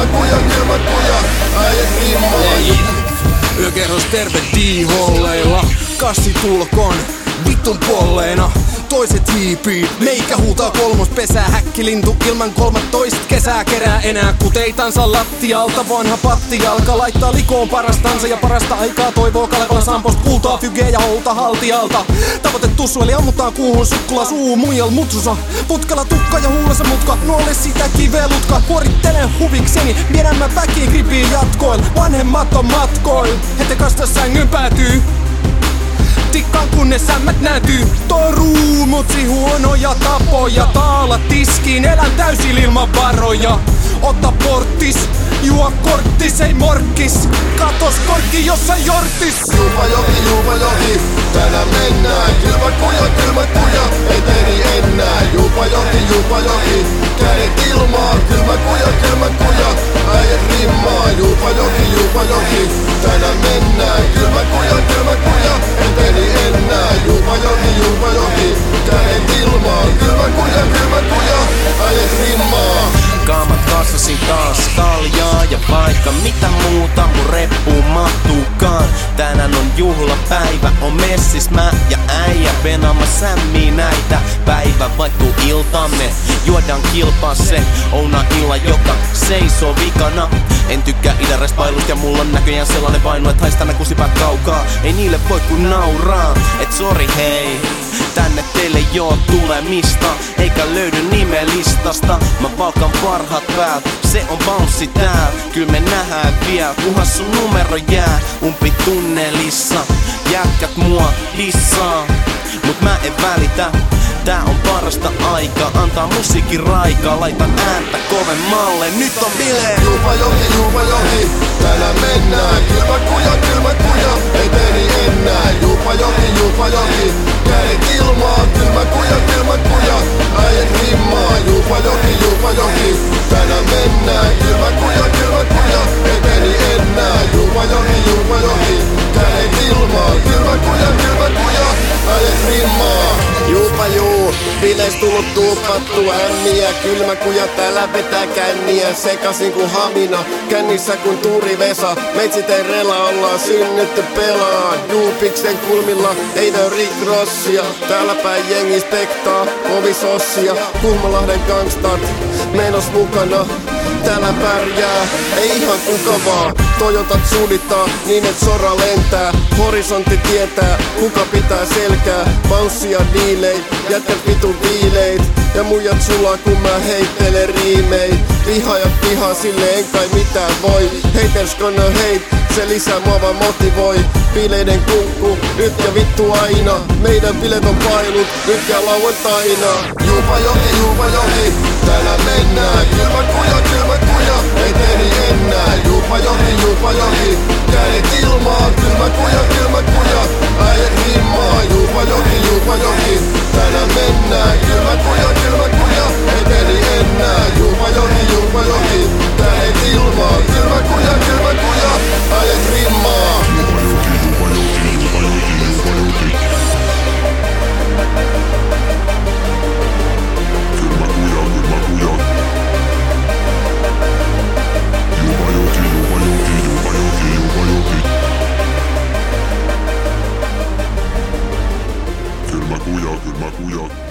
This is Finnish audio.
kylmä kuja, äijät rimmaa. Yökerros terve D-holleilla, kassi tulkoon vittun polleena. Toiset hiipii, meikä huutaa kolmospesää. Häkkilintu ilman 13 kesää kerää enää kuteitansa lattialta. Vanha pattijalka laittaa likoon parastansa ja parasta aikaa toivoo Kalevala Sampost kultaa, fygeä ja holta haltialta. Tavoite tussu eli ammutaan kuuhun sukkula suu muijal mutsusa. Putkalla tukka ja huulessa mutka, nuole sitä kivelutka. Kuorittelen huvikseni, viedän mä väkiin gripiin jatkoil. Vanhemmat on matkoil, hetekasta sängyn päätyy. Tikkaan kunnes sämmät näkyy. Toruu mutsi huonoja tapoja. Taala tiskiin, elän täysin ilman varoja. Ota porttis, juo korttis, ei morkkis. Katos korkki jossa jortis. Juupa joki, tänään mennään. Kylmä kuja, eteni ennää. Juupa joki, kädet ilmaa. Kylmä kuja, äijät rimmaa. Juupa joki, tänään mennään. Kylmä kuja, eteni ennää. Juupa joki, kädet ilmaa. Kylmä kuja, äijät rimmaa. Kaamat kassasin taas kaljaa ja vaikka mitä muuta mun reppuun mahtuukaan. Tänään on juhlapäivä, on messis mä ja äijä venaama sämmii näitä. Päivä vaihtuu iltamme, juodaan kilpaa se Ouna illa joka seisoo vikana. En tykkää idänrespailusta ja mulla on näköjään sellainen vainu, et haistaa nää kusipäät kaukaa. Ei niille voi kun nauraa, et sori hei. Tänne teille joo tulemista, eikä löydy nimelistasta. Mä valkan parhaat päät, se on bouncy tää. Kyl me nähdään vielä, kunhan sun numero jää umpitunnelissa. Jätkät mua dissaa, mut mä en välitä. Tää on parasta aikaa, antaa musiikin raikaa. Laitan ääntä kovemmalle, nyt on bileet. Juupa joki, tänään mennään. Kylmä kuja, eteni ennää. Juupa joki, kädet ilmaa. Kylmä kuja, äijät rimmaa. Juupa joki, tänään mennään. Kylmä kuja, eteni ennää. Juupa joki, kädet ilmaa. Kylmä kuja, äijät rimmaa. Juupa juu, bileis tullut tuupattu ämmiä. Kylmä kuja täällä vetää känniä. Sekasin ku hamina, kännissä kun Tuuri Vesa. Meitsit ei rela, ollaan synnytty pelaan. Juupiksen kulmilla ei näy Rick Rossia. Täällä päin jengi spektaa, ovisossia. Kuhmalahden gangstat, menos mukana. Täällä pärjää, ei ihan kuka vaan. Toyotat suunnittaa niin et sora lentää. Horisontti tietää, kuka pitää selkää. Bounssia diileit, jätän vitun viileit. Ja muijat sulaa kun mä heittelen riimeit. Vihaajat vihaa sille en kai mitään voi. Haters gonna hate, se lisää mua vaan motivoi. Bileiden kunkku, nyt ja vittu aina. Meidän bilet on pailut, nyt ja lauantaina. Juupa joki, tänään mennään. Kylmä kuja, eteni ennää. Juupa joki, kädet ilmaa. Kylmä kuja, äijät rimmaa. Juupa joki, tänään mennään. Kylmä kuja, eteni ennää. Juupa joki, kädet ilmaa. Kylmä kuja, äijät rimmaa. Kylmä kuja.